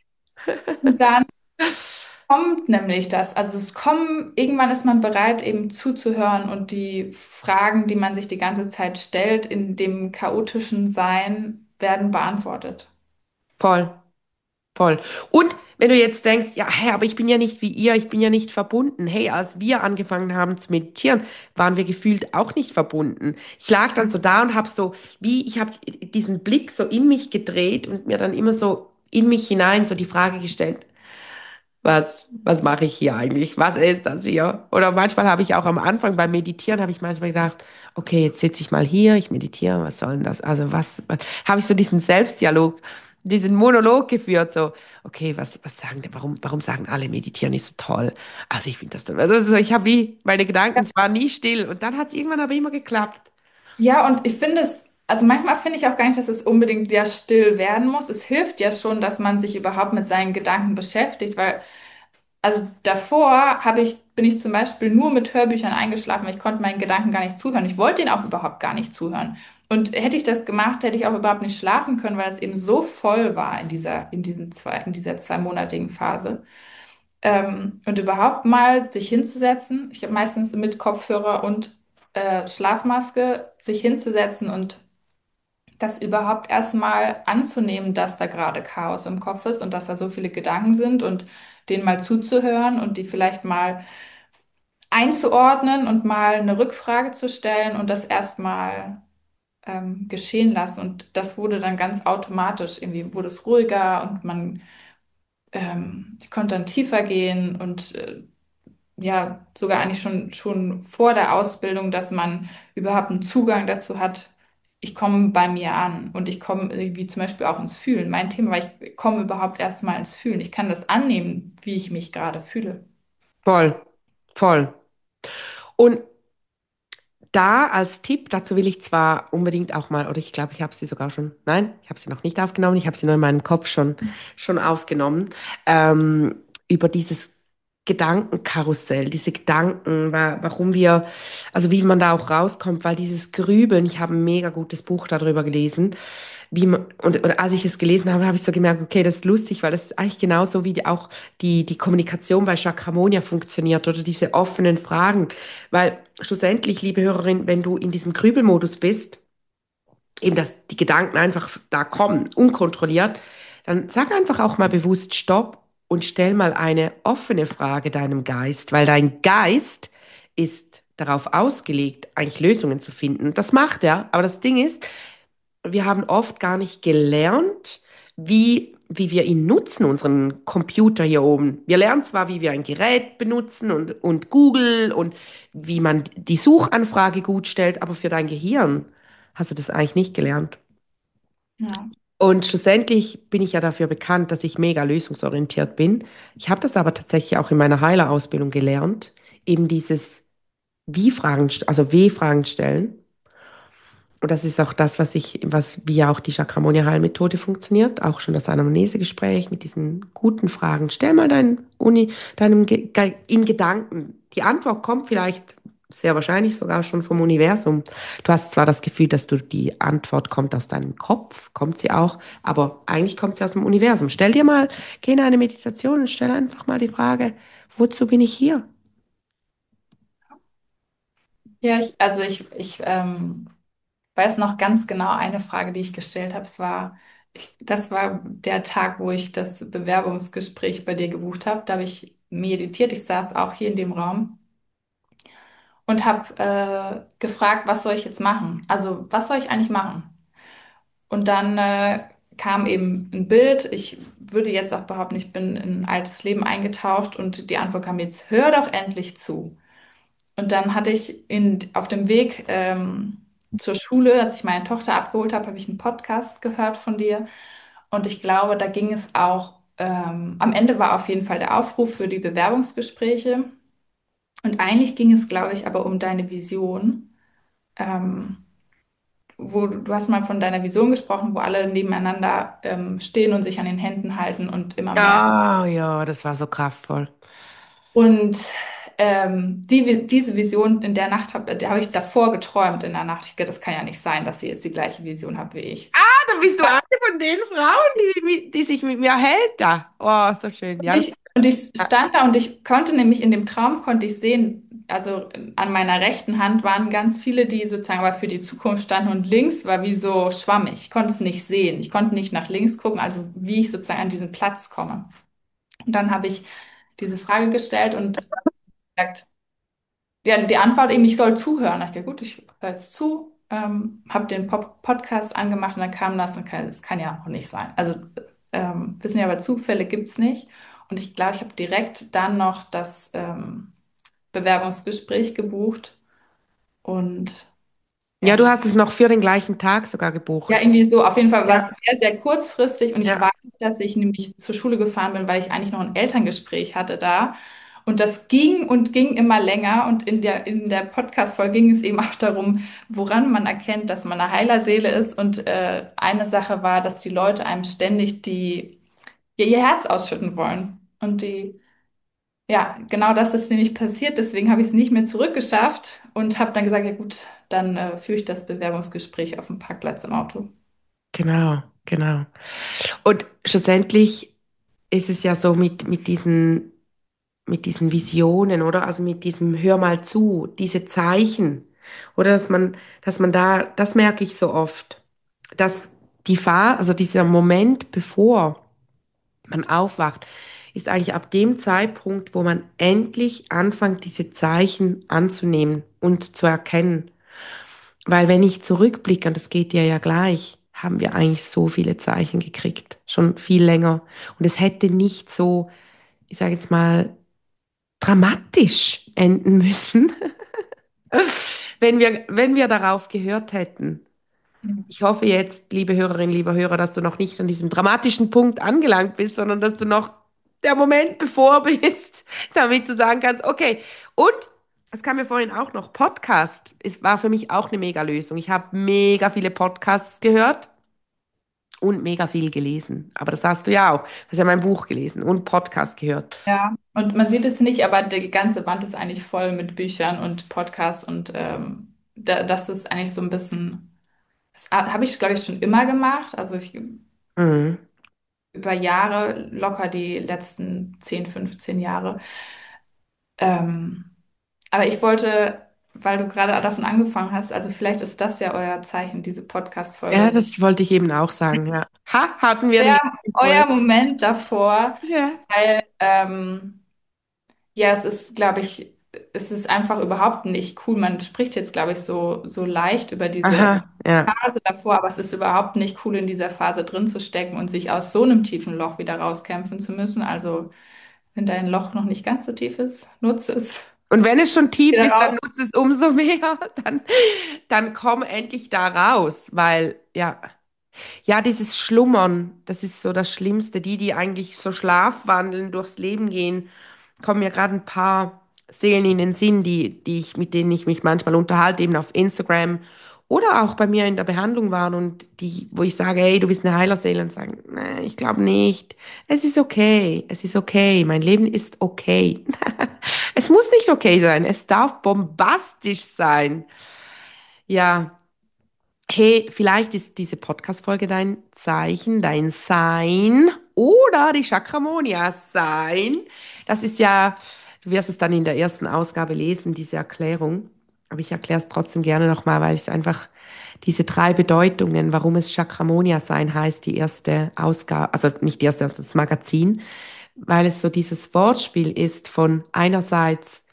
Und dann kommt nämlich das. Also es kommen, irgendwann ist man bereit, eben zuzuhören und die Fragen, die man sich die ganze Zeit stellt, in dem chaotischen Sein, werden beantwortet. Voll, voll. Und wenn du jetzt denkst, ja, hey, aber ich bin ja nicht wie ihr, ich bin ja nicht verbunden. Hey, als wir angefangen haben zu meditieren, waren wir gefühlt auch nicht verbunden. Ich lag dann so da und habe so, wie, ich habe diesen Blick so in mich gedreht und mir dann immer so in mich hinein so die Frage gestellt, was, was mache ich hier eigentlich? Was ist das hier? Oder manchmal habe ich auch am Anfang beim Meditieren, habe ich manchmal gedacht, okay, jetzt sitze ich mal hier, ich meditiere, was soll denn das? Also was, was habe ich so diesen Selbstdialog, diesen Monolog geführt, so, okay, was, was sagen, die- warum, warum sagen alle, meditieren ist so toll? Also ich finde das, dann- also so, ich habe wie, meine Gedanken, es war nie still und dann hat es irgendwann aber immer geklappt. Ja, und ich finde es, also manchmal finde ich auch gar nicht, dass es unbedingt ja still werden muss. Es hilft ja schon, dass man sich überhaupt mit seinen Gedanken beschäftigt, weil also davor habe ich, bin ich zum Beispiel nur mit Hörbüchern eingeschlafen, weil ich konnte meinen Gedanken gar nicht zuhören. Ich wollte ihnen auch überhaupt gar nicht zuhören. Und hätte ich das gemacht, hätte ich auch überhaupt nicht schlafen können, weil es eben so voll war in dieser, in diesen zwei, in dieser zweimonatigen Phase. Ähm, und überhaupt mal sich hinzusetzen, ich habe meistens mit Kopfhörer und äh, Schlafmaske, sich hinzusetzen und das überhaupt erstmal anzunehmen, dass da gerade Chaos im Kopf ist und dass da so viele Gedanken sind und denen mal zuzuhören und die vielleicht mal einzuordnen und mal eine Rückfrage zu stellen und das erstmal ähm, geschehen lassen. Und das wurde dann ganz automatisch, irgendwie wurde es ruhiger und man, ähm, ich konnte dann tiefer gehen und äh, ja, sogar eigentlich schon, schon vor der Ausbildung, dass man überhaupt einen Zugang dazu hat. Ich komme bei mir an und ich komme irgendwie zum Beispiel auch ins Fühlen. Mein Thema war, ich komme überhaupt erst mal ins Fühlen. Ich kann das annehmen, wie ich mich gerade fühle. Voll, voll. Und da als Tipp, dazu will ich zwar unbedingt auch mal, oder ich glaube, ich habe sie sogar schon, nein, ich habe sie noch nicht aufgenommen, ich habe sie nur in meinem Kopf schon, schon aufgenommen, ähm, über dieses Gedankenkarussell, diese Gedanken, wa warum wir, also wie man da auch rauskommt, weil dieses Grübeln, ich habe ein mega gutes Buch darüber gelesen, wie man, und, und als ich es gelesen habe, habe ich so gemerkt, okay, das ist lustig, weil das ist eigentlich genauso wie die, auch die, die Kommunikation bei Chakramonia funktioniert oder diese offenen Fragen. Weil schlussendlich, liebe Hörerin, wenn du in diesem Grübelmodus bist, eben dass die Gedanken einfach da kommen, unkontrolliert, dann sag einfach auch mal bewusst Stopp und stell mal eine offene Frage deinem Geist, weil dein Geist ist darauf ausgelegt, eigentlich Lösungen zu finden. Das macht er, aber das Ding ist, wir haben oft gar nicht gelernt, wie, wie wir ihn nutzen, unseren Computer hier oben. Wir lernen zwar, wie wir ein Gerät benutzen und, und Google und wie man die Suchanfrage gut stellt, aber für dein Gehirn hast du das eigentlich nicht gelernt. Ja. Und schlussendlich bin ich ja dafür bekannt, dass ich mega lösungsorientiert bin. Ich habe das aber tatsächlich auch in meiner Heilerausbildung gelernt, eben dieses Wie-Fragen, also W-Fragen stellen. Und das ist auch das, was ich, was, wie ja auch die Chakramonia-Heilmethode funktioniert. Auch schon das Anamnesegespräch mit diesen guten Fragen. Stell mal dein Uni, deinem Ge Ge in Gedanken. Die Antwort kommt vielleicht sehr wahrscheinlich sogar schon vom Universum. Du hast zwar das Gefühl, dass du die Antwort kommt aus deinem Kopf, kommt sie auch, aber eigentlich kommt sie aus dem Universum. Stell dir mal, geh in eine Meditation und stell einfach mal die Frage, wozu bin ich hier? Ja, ich, also ich, ich ähm, weiß noch ganz genau eine Frage, die ich gestellt habe. Es war, ich, das war der Tag, wo ich das Bewerbungsgespräch bei dir gebucht habe. Da habe ich meditiert. Ich saß auch hier in dem Raum und habe äh, gefragt, was soll ich jetzt machen? Also, was soll ich eigentlich machen? Und dann äh, kam eben ein Bild. Ich würde jetzt auch behaupten, ich bin in ein altes Leben eingetaucht und die Antwort kam jetzt, hör doch endlich zu. Und dann hatte ich in, auf dem Weg ähm, zur Schule, als ich meine Tochter abgeholt habe, habe ich einen Podcast gehört von dir. Und ich glaube, da ging es auch, ähm, am Ende war auf jeden Fall der Aufruf für die Bewerbungsgespräche. Und eigentlich ging es, glaube ich, aber um deine Vision. Ähm, wo du, du hast mal von deiner Vision gesprochen, wo alle nebeneinander ähm, stehen und sich an den Händen halten und immer mehr. Ja, ja, das war so kraftvoll. Und ähm, die, diese Vision in der Nacht habe hab ich davor geträumt in der Nacht. Ich, das kann ja nicht sein, dass sie jetzt die gleiche Vision hat wie ich. Dann bist du eine von den Frauen, die, die sich mit mir hält da. Oh, so schön. Und Ja, das, ich, und ich ja. stand da und ich konnte nämlich in dem Traum konnte ich sehen, also an meiner rechten Hand waren ganz viele, die sozusagen aber für die Zukunft standen und links war wie so schwammig. Ich konnte es nicht sehen. Ich konnte nicht nach links gucken, also wie ich sozusagen an diesen Platz komme. Und dann habe ich diese Frage gestellt und gesagt, ja, die Antwort eben, ich soll zuhören. Da dachte ich, ja gut, ich höre jetzt zu, ähm, habe den Pop Podcast angemacht und dann kam das und kann, das kann ja auch nicht sein. Also ähm, wissen ja, aber Zufälle gibt's nicht. Und ich glaube, ich habe direkt dann noch das ähm, Bewerbungsgespräch gebucht und Ja, ja, du hast es noch für den gleichen Tag sogar ja, gebucht. irgendwie so. Auf jeden Fall war Ja, es sehr, sehr kurzfristig und ich weiß, ja. dass ich nämlich zur Schule gefahren bin, weil ich eigentlich noch ein Elterngespräch hatte da. Und das ging und ging immer länger. Und in der, in der Podcast-Folge ging es eben auch darum, woran man erkennt, dass man eine Heilerseele ist. Und äh, eine Sache war, dass die Leute einem ständig die, ihr, ihr Herz ausschütten wollen. Und die, ja, genau das ist nämlich passiert. Deswegen habe ich es nicht mehr zurückgeschafft und habe dann gesagt, ja gut, dann äh, führe ich das Bewerbungsgespräch auf dem Parkplatz im Auto. Genau, genau. Und schlussendlich ist es ja so mit, mit diesen, mit diesen Visionen, oder? Also mit diesem Hör mal zu, diese Zeichen, oder dass man, dass man da, das merke ich so oft, dass die Phase, also dieser Moment, bevor man aufwacht, ist eigentlich ab dem Zeitpunkt, wo man endlich anfängt, diese Zeichen anzunehmen und zu erkennen. Weil wenn ich zurückblicke, und das geht dir ja gleich, haben wir eigentlich so viele Zeichen gekriegt, schon viel länger. Und es hätte nicht so, ich sage jetzt mal, dramatisch enden müssen, wenn wir, wenn wir darauf gehört hätten. Ich hoffe jetzt, liebe Hörerin, lieber Hörer, dass du noch nicht an diesem dramatischen Punkt angelangt bist, sondern dass du noch der Moment bevor bist, damit du sagen kannst, okay. Und es kam mir vorhin auch noch, Podcast. Es war für mich auch eine Mega-Lösung. Ich habe mega viele Podcasts gehört und mega viel gelesen. Aber das hast du ja auch. Du hast ja mein Buch gelesen und Podcast gehört. Ja, und man sieht es nicht, aber die ganze Wand ist eigentlich voll mit Büchern und Podcasts und ähm, da, das ist eigentlich so ein bisschen, das habe ich, glaube ich, schon immer gemacht. Also ich Mhm. über Jahre, locker die letzten zehn, fünfzehn Jahre. Ähm, aber ich wollte, weil du gerade davon angefangen hast, also vielleicht ist das ja euer Zeichen, diese Ja, Podcast-Folge. das wollte ich eben auch sagen. Ja. Ha, hatten wir Euer, die euer Folge. Moment davor, Ja. weil ähm, ja, es ist, glaube ich, es ist einfach überhaupt nicht cool. Man spricht jetzt, glaube ich, so, so leicht über diese Aha, ja. Phase davor, aber es ist überhaupt nicht cool, in dieser Phase drin zu stecken und sich aus so einem tiefen Loch wieder rauskämpfen zu müssen. Also, wenn dein Loch noch nicht ganz so tief ist, nutze es Und wenn es schon tief wieder ist, dann raus. nutze es umso mehr. Dann, dann komm endlich da raus, weil, ja. Ja, dieses Schlummern, das ist so das Schlimmste. Die, die eigentlich so schlafwandeln, durchs Leben gehen, kommen mir gerade ein paar Seelen in den Sinn, die, die ich, mit denen ich mich manchmal unterhalte, eben auf Instagram oder auch bei mir in der Behandlung waren und die, wo ich sage, hey, du bist eine Heilerseele und sagen, nee, ich glaube nicht. Es ist okay, es ist okay, mein Leben ist okay. Es muss nicht okay sein, es darf bombastisch sein. Ja. Hey, vielleicht ist diese Podcast-Folge dein Zeichen, dein Sein oder die Chakramonia sein. Das ist ja, du wirst es dann in der ersten Ausgabe lesen, diese Erklärung. Aber ich erkläre es trotzdem gerne nochmal, weil es einfach diese drei Bedeutungen, warum es Chakramonia sein heißt, die erste Ausgabe, also nicht die erste, also das Magazin, weil es so dieses Wortspiel ist von einerseits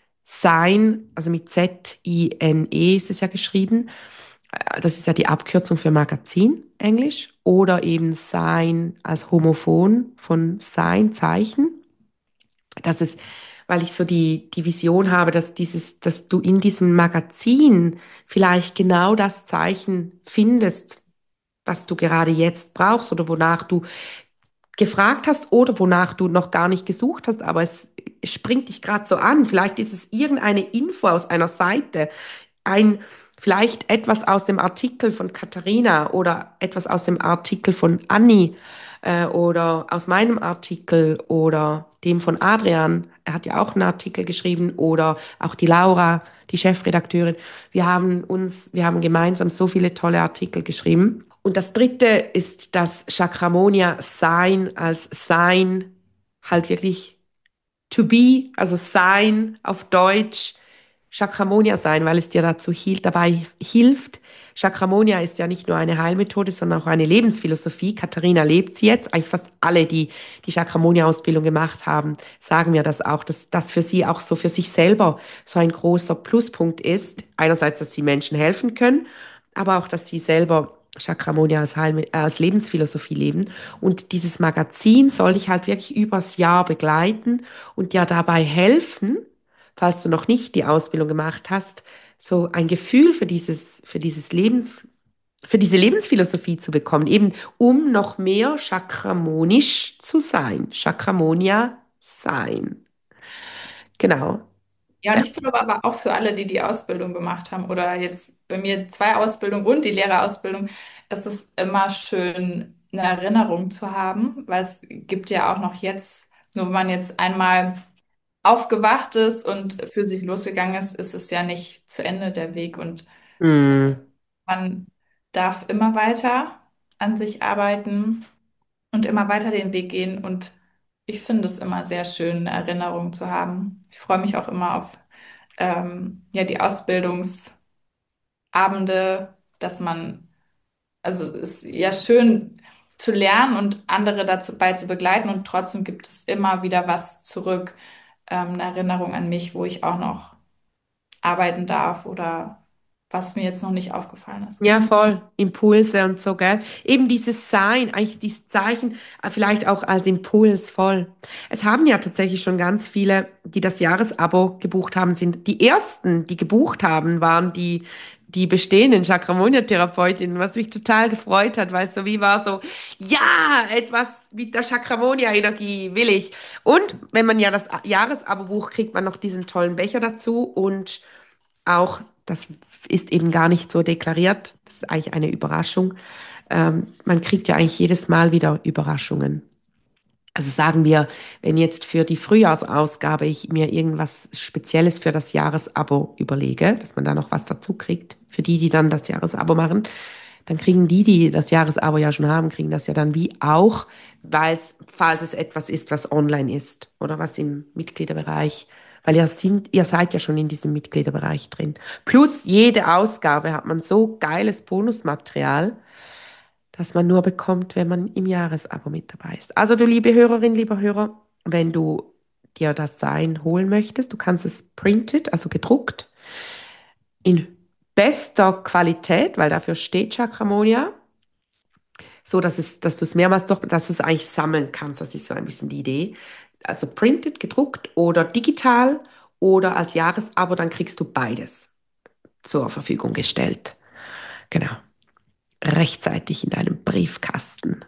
Sein, also mit Z I N E ist es ja geschrieben, das ist ja die Abkürzung für Magazin, Englisch, oder eben Sein als Homophon von Sein, Zeichen. Das ist, weil ich so die, die Vision habe, dass dieses, dass du in diesem Magazin vielleicht genau das Zeichen findest, was du gerade jetzt brauchst oder wonach du gefragt hast oder wonach du noch gar nicht gesucht hast, aber es springt dich gerade so an. Vielleicht ist es irgendeine Info aus einer Seite, ein vielleicht etwas aus dem Artikel von Katharina oder etwas aus dem Artikel von Anni äh, oder aus meinem Artikel oder dem von Adrian. Er hat ja auch einen Artikel geschrieben oder auch die Laura, die Chefredakteurin. Wir haben uns, wir haben gemeinsam so viele tolle Artikel geschrieben. Und das dritte ist das Chakramonia Sein als Sein halt wirklich to be, also sein auf Deutsch, Chakramonia sein, weil es dir dazu hielt, dabei hilft. Chakramonia ist ja nicht nur eine Heilmethode, sondern auch eine Lebensphilosophie. Katharina lebt sie jetzt. Eigentlich fast alle, die die Chakramonia-Ausbildung gemacht haben, sagen mir das auch, dass das für sie auch so für sich selber so ein großer Pluspunkt ist. Einerseits, dass sie Menschen helfen können, aber auch, dass sie selber Chakramonia als, Heil äh, als Lebensphilosophie leben. Und dieses Magazin soll dich halt wirklich übers Jahr begleiten und dir dabei helfen, falls du noch nicht die Ausbildung gemacht hast, so ein Gefühl für dieses, für dieses Lebens, für diese Lebensphilosophie zu bekommen, eben um noch mehr chakramonisch zu sein. Chakramonia sein. Genau. Ja, und Ja. ich glaube aber auch für alle, die die Ausbildung gemacht haben oder jetzt bei mir zwei Ausbildungen und die Lehrerausbildung, ist es immer schön, eine Erinnerung zu haben, weil es gibt ja auch noch jetzt, nur wenn man jetzt einmal aufgewacht ist und für sich losgegangen ist, ist es ja nicht zu Ende der Weg und Mm. man darf immer weiter an sich arbeiten und immer weiter den Weg gehen. Und ich finde es immer sehr schön, eine Erinnerung zu haben. Ich freue mich auch immer auf ähm, ja, die Ausbildungsabende, dass man, also es ist ja schön zu lernen und andere dazu bei zu begleiten und trotzdem gibt es immer wieder was zurück, ähm, eine Erinnerung an mich, wo ich auch noch arbeiten darf oder was mir jetzt noch nicht aufgefallen ist. Ja, voll. Impulse und so, gell? Eben dieses Sein, eigentlich dieses Zeichen, äh, vielleicht auch als Impuls, voll. Es haben ja tatsächlich schon ganz viele, die das Jahresabo gebucht haben, sind die ersten, die gebucht haben, waren die, die bestehenden Chakramonia-Therapeutinnen, was mich total gefreut hat, weißt du, wie war so, ja, etwas mit der Chakramonia-Energie will ich. Und wenn man ja das Jahresabo bucht, kriegt man noch diesen tollen Becher dazu und auch, das ist eben gar nicht so deklariert. Das ist eigentlich eine Überraschung. Ähm, man kriegt ja eigentlich jedes Mal wieder Überraschungen. Also sagen wir, wenn jetzt für die Frühjahrsausgabe ich mir irgendwas Spezielles für das Jahresabo überlege, dass man da noch was dazu kriegt, für die, die dann das Jahresabo machen, dann kriegen die, die das Jahresabo ja schon haben, kriegen das ja dann wie auch, weil es, falls es etwas ist, was online ist oder was im Mitgliederbereich, weil ihr sind, ihr seid ja schon in diesem Mitgliederbereich drin. Plus jede Ausgabe hat man so geiles Bonusmaterial, das man nur bekommt, wenn man im Jahresabo mit dabei ist. Also du liebe Hörerin, lieber Hörer, wenn du dir das Sein holen möchtest, du kannst es printed, also gedruckt, in bester Qualität, weil dafür steht Chakramonia, so dass es, dass du es mehrmals doch, dass du es eigentlich sammeln kannst. Das ist so ein bisschen die Idee. Also printed, gedruckt oder digital oder als Jahresabo, dann kriegst du beides zur Verfügung gestellt. Genau. rechtzeitig in deinem Briefkasten.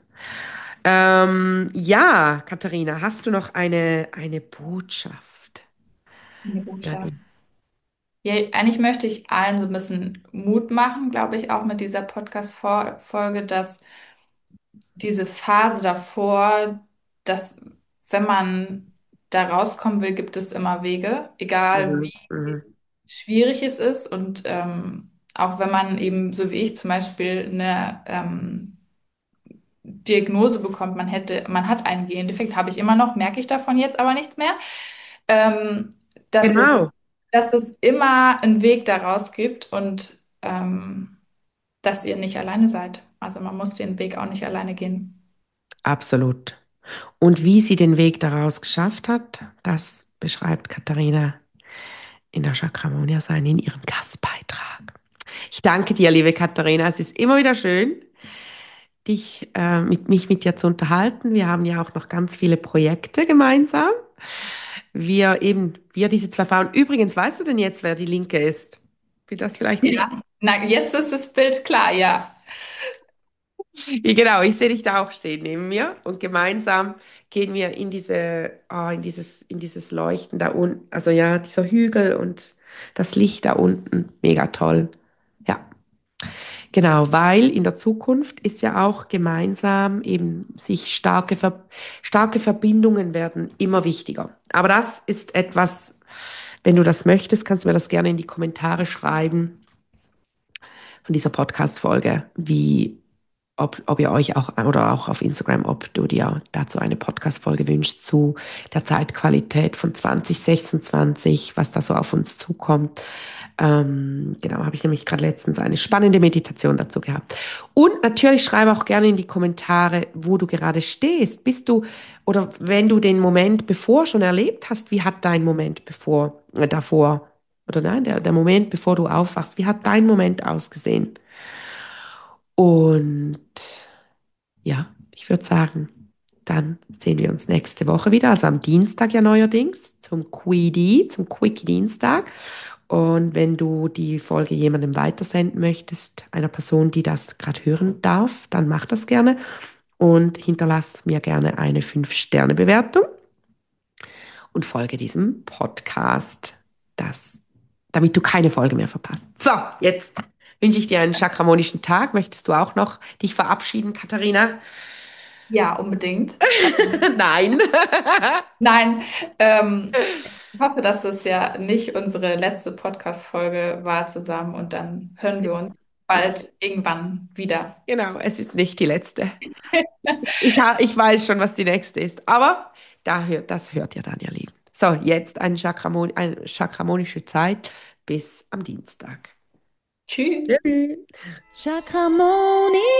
Ähm, ja, Katharina, hast du noch eine, eine Botschaft? Eine Ja, Botschaft. du. Ja, eigentlich möchte ich allen so ein bisschen Mut machen, glaube ich, auch mit dieser Podcast-Folge, dass diese Phase davor, dass wenn man da rauskommen will, gibt es immer Wege, egal Mhm, wie mhm. schwierig es ist. Und ähm, auch wenn man eben, so wie ich zum Beispiel, eine ähm, Diagnose bekommt, man hätte, man hat einen Gendefekt, habe ich immer noch, merke ich davon jetzt aber nichts mehr, ähm, dass es, Genau, dass es immer einen Weg daraus gibt und ähm, dass ihr nicht alleine seid. Also man muss den Weg auch nicht alleine gehen. absolut. Und wie sie den Weg daraus geschafft hat, das beschreibt Katharina in der Chakramonia sein in ihrem Gastbeitrag. Ich danke dir, liebe Katharina. Es ist immer wieder schön, dich, äh, mit, mich mit dir zu unterhalten. Wir haben ja auch noch ganz viele Projekte gemeinsam. Wir eben, wir diese zwei Frauen. Übrigens, weißt du denn jetzt, wer die Linke ist? Wie das vielleicht nicht? Ja, na, jetzt ist das Bild klar, ja. Ja, genau, ich sehe dich da auch stehen neben mir und gemeinsam gehen wir in diese, ah, in dieses, in dieses Leuchten da unten. Also ja, dieser Hügel und das Licht da unten, mega toll. Ja. Genau, weil in der Zukunft ist ja auch gemeinsam eben sich starke, Ver starke Verbindungen werden immer wichtiger. Aber das ist etwas, wenn du das möchtest, kannst du mir das gerne in die Kommentare schreiben von dieser Podcast-Folge, wie, ob, ob ihr euch auch, oder auch auf Instagram, ob du dir dazu eine Podcast-Folge wünschst zu der Zeitqualität von zwanzig sechsundzwanzig, was da so auf uns zukommt. Ähm, genau, habe ich nämlich gerade letztens eine spannende Meditation dazu gehabt. Und natürlich schreibe auch gerne in die Kommentare, wo du gerade stehst. Bist du, oder wenn du den Moment bevor schon erlebt hast, wie hat dein Moment bevor, äh, davor, oder nein, der, der Moment, bevor du aufwachst, wie hat dein Moment ausgesehen? Und ja, ich würde sagen, dann sehen wir uns nächste Woche wieder, also am Dienstag ja neuerdings, zum Quickie, zum Quickie-Dienstag. Und wenn du die Folge jemandem weitersenden möchtest, einer Person, die das gerade hören darf, dann mach das gerne und hinterlass mir gerne eine fünf Sterne Bewertung und folge diesem Podcast, das, damit du keine Folge mehr verpasst. So, jetzt wünsche ich dir einen chakramonischen Tag. Möchtest du auch noch dich verabschieden, Katharina? Ja, unbedingt. Ähm, Nein. nein, ähm, ich hoffe, dass das ja nicht unsere letzte Podcast-Folge war zusammen und dann hören wir uns bald irgendwann wieder. Genau, es ist nicht die letzte. Ich, ha- ich weiß schon, was die nächste ist, aber da hört, das hört ihr dann, ihr Lieben. So, jetzt eine, Chakramon eine chakramonische Zeit bis am Dienstag. Tschüss. Tschüss. Chakramonia.